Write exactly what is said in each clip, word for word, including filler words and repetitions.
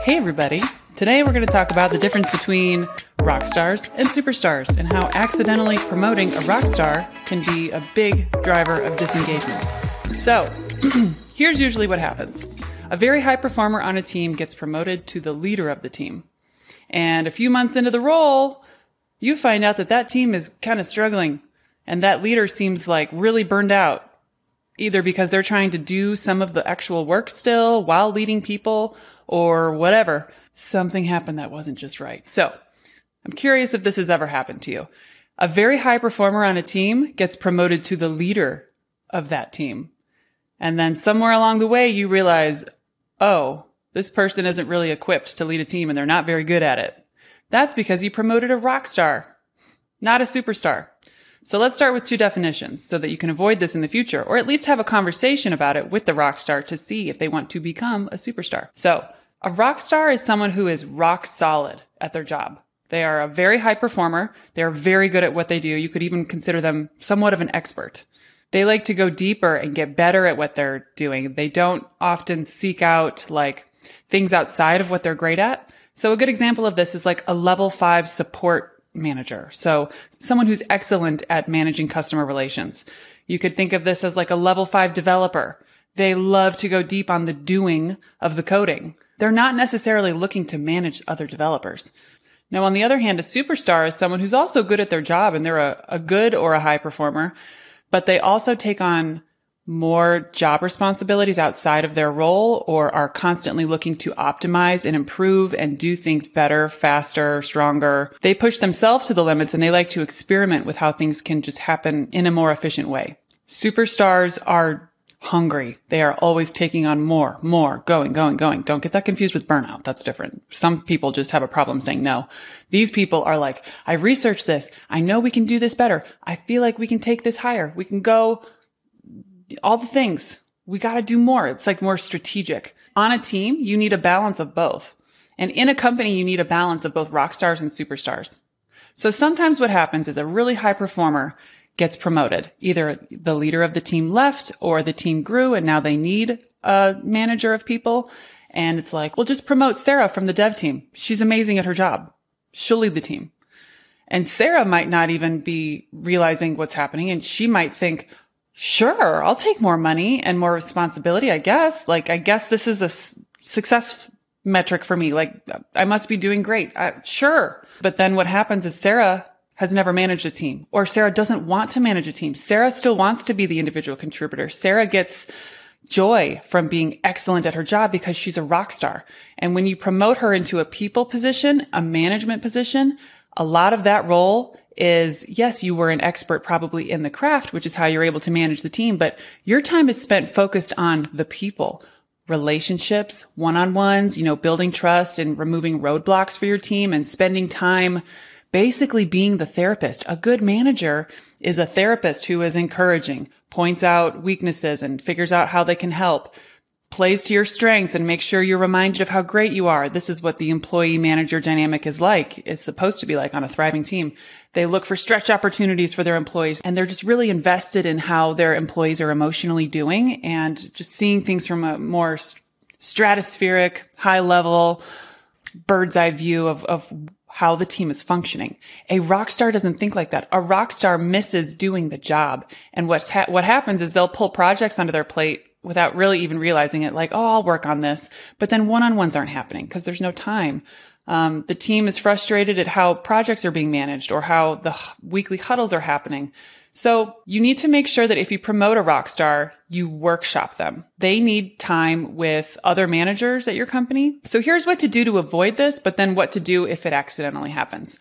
Hey everybody! Today we're going to talk about the difference between rock stars and superstars and how accidentally promoting a rock star can be a big driver of disengagement. So, here's usually what happens. A very high performer on a team gets promoted to the leader of the team. And a few months into the role, you find out that that team is kind of struggling and that leader seems like really burned out, either because they're trying to do some of the actual work still while leading people or whatever. Something happened that wasn't just right. So I'm curious if this has ever happened to you. A very high performer on a team gets promoted to the leader of that team. And then somewhere along the way, you realize, oh, this person isn't really equipped to lead a team and they're not very good at it. That's because you promoted a rock star, not a superstar. So let's start with two definitions so that you can avoid this in the future, or at least have a conversation about it with the rock star to see if they want to become a superstar. So a rock star is someone who is rock solid at their job. They are a very high performer. They are very good at what they do. You could even consider them somewhat of an expert. They like to go deeper and get better at what they're doing. They don't often seek out like things outside of what they're great at. So a good example of this is like a level five support manager. So someone who's excellent at managing customer relations. You could think of this as like a level five developer. They love to go deep on the doing of the coding. They're not necessarily looking to manage other developers. Now, on the other hand, a superstar is someone who's also good at their job and they're a, a good or a high performer, but they also take on more job responsibilities outside of their role or are constantly looking to optimize and improve and do things better, faster, stronger. They push themselves to the limits and they like to experiment with how things can just happen in a more efficient way. Superstars are hungry. They are always taking on more, more, going, going, going. Don't get that confused with burnout. That's different. Some people just have a problem saying no. These people are like, I researched this. I know we can do this better. I feel like we can take this higher. We can go all the things. We got to do more. It's like more strategic. On a team, you need a balance of both. And in a company, you need a balance of both rock stars and superstars. So sometimes what happens is a really high performer gets promoted. Either the leader of the team left or the team grew and now they need a manager of people. And it's like, well, just promote Sarah from the dev team. She's amazing at her job. She'll lead the team. And Sarah might not even be realizing what's happening. And she might think, sure, I'll take more money and more responsibility, I guess. Like, I guess this is a s- success metric for me. Like, I must be doing great. I, sure. But then what happens is Sarah has never managed a team, or Sarah doesn't want to manage a team. Sarah still wants to be the individual contributor. Sarah gets joy from being excellent at her job because she's a rock star. And when you promote her into a people position, a management position, a lot of that role is, yes, you were an expert probably in the craft, which is how you're able to manage the team, but your time is spent focused on the people, relationships, one-on-ones, you know, building trust and removing roadblocks for your team and spending time basically being the therapist. A good manager is a therapist who is encouraging, points out weaknesses and figures out how they can help, plays to your strengths and make sure you're reminded of how great you are. This is what the employee manager dynamic is like. It's supposed to be like on a thriving team. They look for stretch opportunities for their employees and they're just really invested in how their employees are emotionally doing and just seeing things from a more stratospheric, high level, bird's eye view of, of how the team is functioning. A rock star doesn't think like that. A rock star misses doing the job. And what's ha- what happens is they'll pull projects onto their plate without really even realizing it, like, oh, I'll work on this. But then one-on-ones aren't happening because there's no time. Um, the team is frustrated at how projects are being managed or how the h- weekly huddles are happening. So you need to make sure that if you promote a rock star, you workshop them. They need time with other managers at your company. So here's what to do to avoid this, but then what to do if it accidentally happens.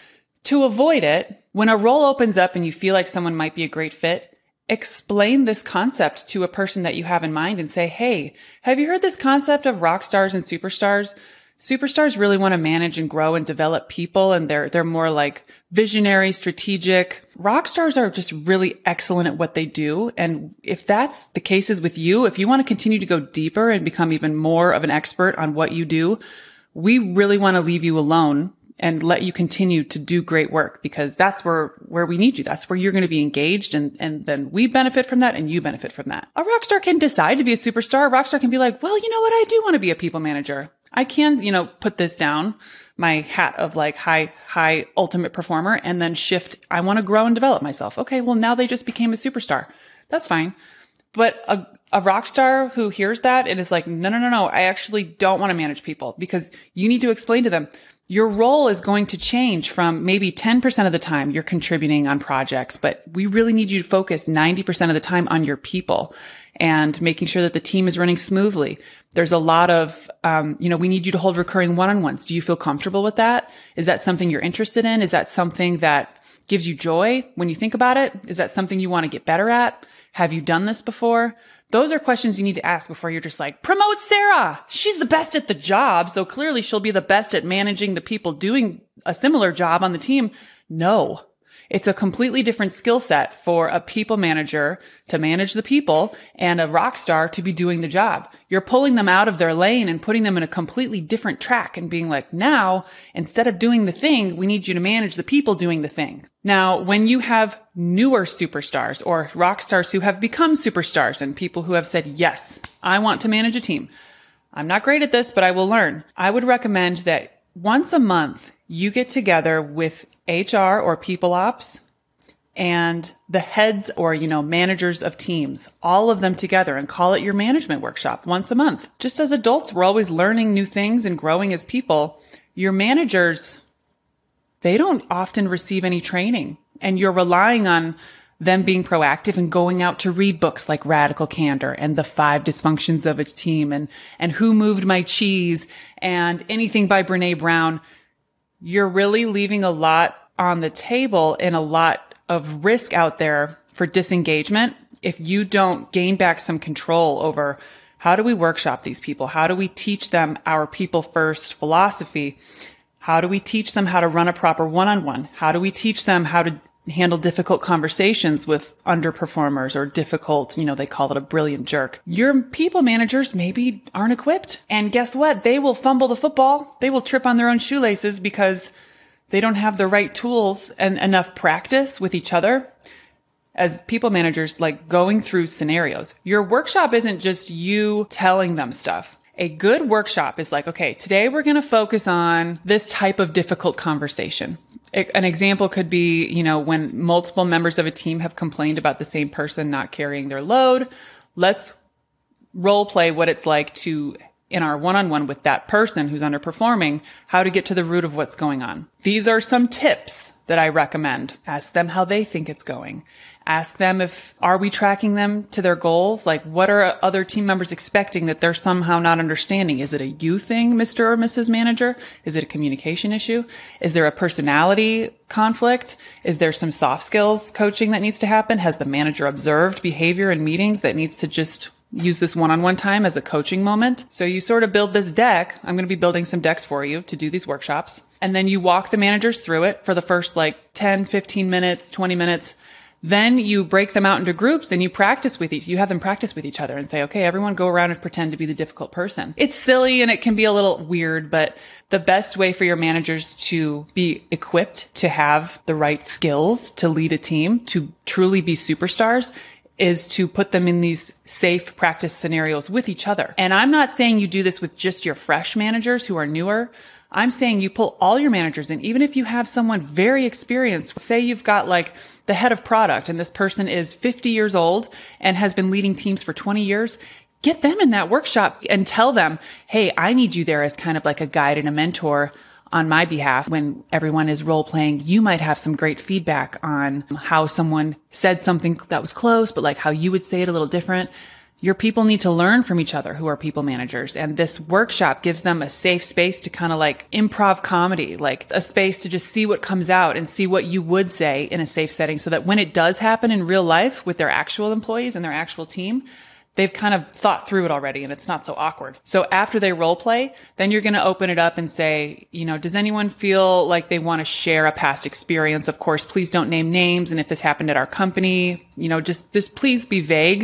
To avoid it, when a role opens up and you feel like someone might be a great fit, explain this concept to a person that you have in mind and say, hey, have you heard this concept of rock stars and superstars? Superstars really want to manage and grow and develop people, and they're they're more like visionary, strategic. Rock stars are just really excellent at what they do. And if that's the cases with you, if you want to continue to go deeper and become even more of an expert on what you do, we really want to leave you alone and let you continue to do great work, because that's where, where we need you. That's where you're going to be engaged. And, and then we benefit from that and you benefit from that. A rock star can decide to be a superstar. A rock star can be like, well, you know what? I do want to be a people manager. I can, you know, put this down, my hat of like high, high ultimate performer, and then shift. I want to grow and develop myself. Okay. Well, now they just became a superstar. That's fine. But a, a rock star who hears that and is like, no, no, no, no, I actually don't want to manage people, because you need to explain to them, your role is going to change from maybe ten percent of the time you're contributing on projects, but we really need you to focus ninety percent of the time on your people and making sure that the team is running smoothly. There's a lot of, um, you know, we need you to hold recurring one-on-ones. Do you feel comfortable with that? Is that something you're interested in? Is that something that gives you joy when you think about it? Is that something you want to get better at? Have you done this before? Those are questions you need to ask before you're just like, promote Sarah. She's the best at the job, so clearly she'll be the best at managing the people doing a similar job on the team. No. It's a completely different skill set for a people manager to manage the people and a rock star to be doing the job. You're pulling them out of their lane and putting them in a completely different track and being like, now, instead of doing the thing, we need you to manage the people doing the thing. Now, when you have newer superstars or rock stars who have become superstars and people who have said, yes, I want to manage a team. I'm not great at this, but I will learn. I would recommend that once a month, you get together with H R or people ops and the heads or, you know, managers of teams, all of them together, and call it your management workshop once a month. Just as adults, we're always learning new things and growing as people. Your managers, they don't often receive any training, and you're relying on them being proactive and going out to read books like Radical Candor and The Five Dysfunctions of a Team and, and Who Moved My Cheese and anything by Brene Brown. You're really leaving a lot on the table and a lot of risk out there for disengagement if you don't gain back some control over how do we workshop these people? How do we teach them our people first philosophy? How do we teach them how to run a proper one-on-one? How do we teach them how to handle difficult conversations with underperformers or difficult, you know, they call it a brilliant jerk. Your people managers maybe aren't equipped. And guess what? They will fumble the football. They will trip on their own shoelaces because they don't have the right tools and enough practice with each other. As people managers, like going through scenarios, your workshop isn't just you telling them stuff. A good workshop is like, okay, today we're going to focus on this type of difficult conversation. An example could be, you know, when multiple members of a team have complained about the same person not carrying their load. Let's role play what it's like to, in our one-on-one with that person who's underperforming, how to get to the root of what's going on. These are some tips that I recommend. Ask them how they think it's going. Ask them if, are we tracking them to their goals? Like, what are other team members expecting that they're somehow not understanding? Is it a you thing, Mister or Missus Manager? Is it a communication issue? Is there a personality conflict? Is there some soft skills coaching that needs to happen? Has the manager observed behavior in meetings that needs to just use this one-on-one time as a coaching moment? So you sort of build this deck. I'm going to be building some decks for you to do these workshops. And then you walk the managers through it for the first like ten, fifteen minutes, twenty minutes. Then you break them out into groups and you practice with each, you have them practice with each other and say, okay, everyone go around and pretend to be the difficult person. It's silly and it can be a little weird, but the best way for your managers to be equipped to have the right skills to lead a team, to truly be superstars, is to put them in these safe practice scenarios with each other. And I'm not saying you do this with just your fresh managers who are newer. I'm saying you pull all your managers in, even if you have someone very experienced. Say you've got like the head of product and this person is fifty years old and has been leading teams for twenty years. Get them in that workshop and tell them, hey, I need you there as kind of like a guide and a mentor on my behalf. When everyone is role playing, you might have some great feedback on how someone said something that was close, but like how you would say it a little different. Your people need to learn from each other who are people managers. And this workshop gives them a safe space to kind of like improv comedy, like a space to just see what comes out and see what you would say in a safe setting, so that when it does happen in real life with their actual employees and their actual team, they've kind of thought through it already and it's not so awkward. So after they role play, then you're going to open it up and say, you know, does anyone feel like they want to share a past experience? Of course, please don't name names. And if this happened at our company, you know, just, just please be vague.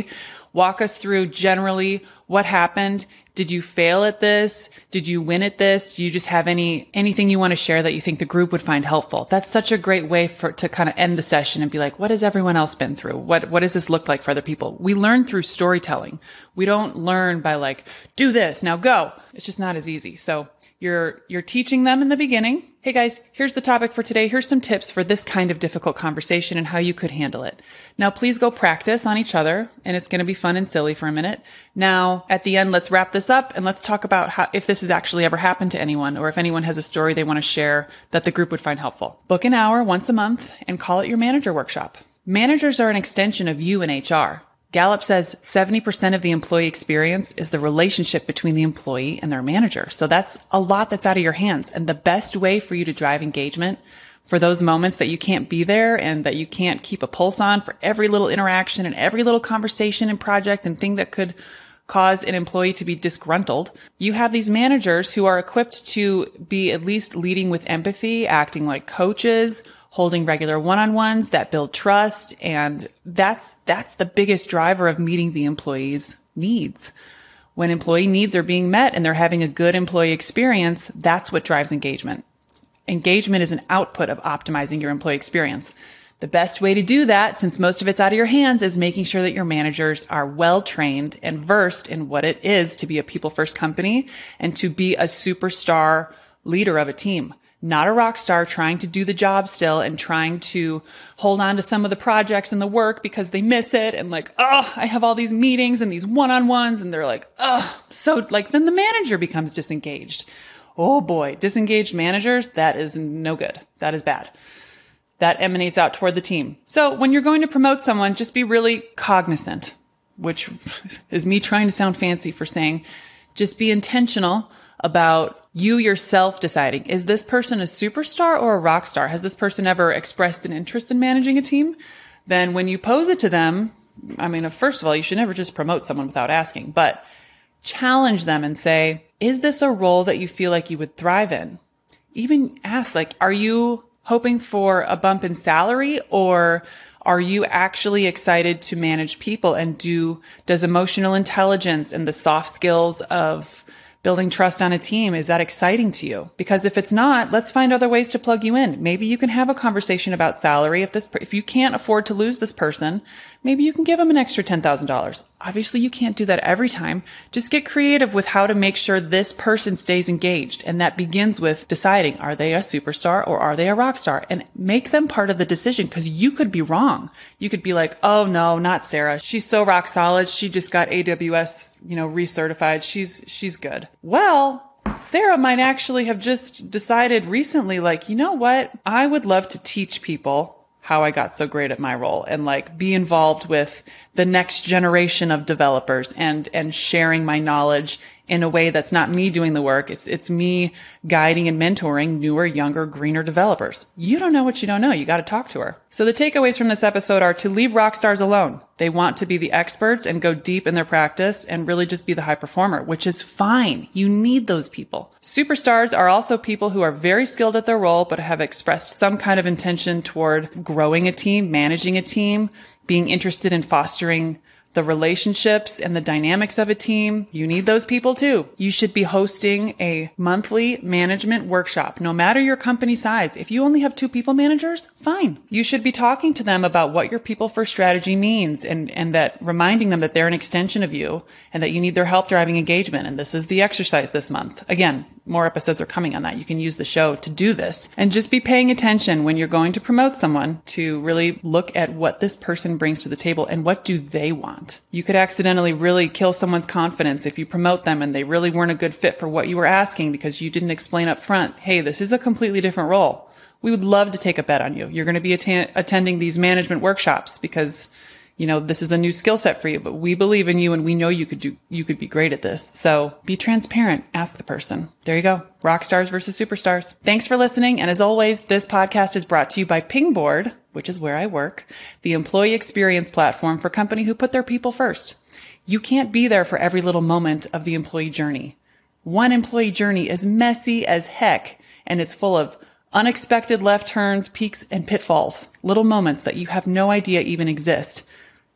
Walk us through generally what happened. Did you fail at this? Did you win at this? Do you just have any, anything you want to share that you think the group would find helpful? That's such a great way for, to kind of end the session and be like, what has everyone else been through? What, what does this look like for other people? We learn through storytelling. We don't learn by like, do this, now go. It's just not as easy. So You're, you're teaching them in the beginning. Hey guys, here's the topic for today. Here's some tips for this kind of difficult conversation and how you could handle it. Now, please go practice on each other, and it's going to be fun and silly for a minute. Now, at the end, let's wrap this up and let's talk about how, if this has actually ever happened to anyone, or if anyone has a story they want to share that the group would find helpful. Book an hour once a month and call it your manager workshop. Managers are an extension of you and H R. Gallup says seventy percent of the employee experience is the relationship between the employee and their manager. So that's a lot that's out of your hands. And the best way for you to drive engagement for those moments that you can't be there and that you can't keep a pulse on for every little interaction and every little conversation and project and thing that could cause an employee to be disgruntled, you have these managers who are equipped to be at least leading with empathy, acting like coaches, holding regular one-on-ones that build trust. And that's, that's the biggest driver of meeting the employee's needs. When employee needs are being met and they're having a good employee experience, that's what drives engagement. Engagement is an output of optimizing your employee experience. The best way to do that, since most of it's out of your hands, is making sure that your managers are well-trained and versed in what it is to be a people-first company and to be a superstar leader of a team. Not a rock star trying to do the job still and trying to hold on to some of the projects and the work because they miss it. And like, oh, I have all these meetings and these one-on-ones. And they're like, oh, so like then the manager becomes disengaged. Oh boy, disengaged managers, that is no good. That is bad. That emanates out toward the team. So when you're going to promote someone, just be really cognizant, which is me trying to sound fancy for saying, just be intentional about you yourself deciding, is this person a superstar or a rock star? Has this person ever expressed an interest in managing a team? Then when you pose it to them, I mean, first of all, you should never just promote someone without asking, but challenge them and say, is this a role that you feel like you would thrive in? Even ask, like, are you hoping for a bump in salary, or are you actually excited to manage people and do, does emotional intelligence and the soft skills of building trust on a team, is that exciting to you? Because if it's not, let's find other ways to plug you in. Maybe you can have a conversation about salary. If this, if you can't afford to lose this person, maybe you can give them an extra ten thousand dollars. Obviously, you can't do that every time. Just get creative with how to make sure this person stays engaged. And that begins with deciding, are they a superstar or are they a rock star? And make them part of the decision, because you could be wrong. You could be like, oh no, not Sarah. She's so rock solid. She just got A W S, you know, recertified. She's, she's good. Well, Sarah might actually have just decided recently, like, you know what? I would love to teach people how I got so great at my role and like be involved with the next generation of developers and, and sharing my knowledge in a way that's not me doing the work. It's, it's me guiding and mentoring newer, younger, greener developers. You don't know what you don't know. You got to talk to her. So the takeaways from this episode are to leave rock stars alone. They want to be the experts and go deep in their practice and really just be the high performer, which is fine. You need those people. Superstars are also people who are very skilled at their role, but have expressed some kind of intention toward growing a team, managing a team, being interested in fostering the relationships and the dynamics of a team. You need those people too. You should be hosting a monthly management workshop, no matter your company size. If you only have two people managers, fine. You should be talking to them about what your people first strategy means and, and that reminding them that they're an extension of you and that you need their help driving engagement. And this is the exercise this month. Again, more episodes are coming on that. You can use the show to do this and just be paying attention when you're going to promote someone to really look at what this person brings to the table and what do they want. You could accidentally really kill someone's confidence if you promote them and they really weren't a good fit for what you were asking because you didn't explain up front, hey, this is a completely different role. We would love to take a bet on you. You're going to be att- attending these management workshops because you know, this is a new skill set for you, but we believe in you and we know you could do, you could be great at this. So be transparent. Ask the person. There you go. Rock stars versus superstars. Thanks for listening. And as always, this podcast is brought to you by Pingboard, which is where I work, the employee experience platform for companies who put their people first. You can't be there for every little moment of the employee journey. One employee journey is messy as heck, and it's full of unexpected left turns, peaks, and pitfalls, little moments that you have no idea even exist.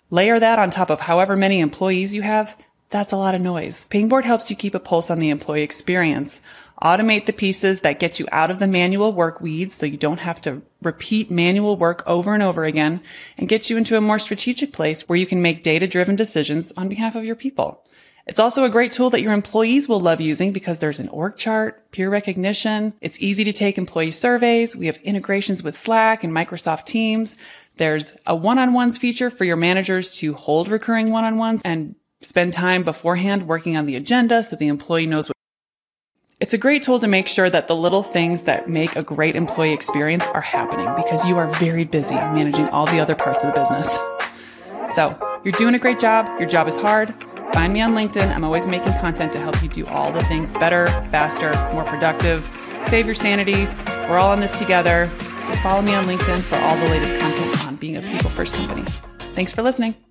Layer that on top of however many employees you have. That's a lot of noise. Pingboard helps you keep a pulse on the employee experience. Automate the pieces that get you out of the manual work weeds so you don't have to repeat manual work over and over again, and get you into a more strategic place where you can make data-driven decisions on behalf of your people. It's also a great tool that your employees will love using because there's an org chart, peer recognition. It's easy to take employee surveys. We have integrations with Slack and Microsoft Teams. There's a one-on-ones feature for your managers to hold recurring one-on-ones and spend time beforehand working on the agenda so the employee knows what. It's a great tool to make sure that the little things that make a great employee experience are happening because you are very busy managing all the other parts of the business. So you're doing a great job. Your job is hard. Find me on LinkedIn. I'm always making content to help you do all the things better, faster, more productive. Save your sanity. We're all in this together. Just follow me on LinkedIn for all the latest content on being a people-first company. Thanks for listening.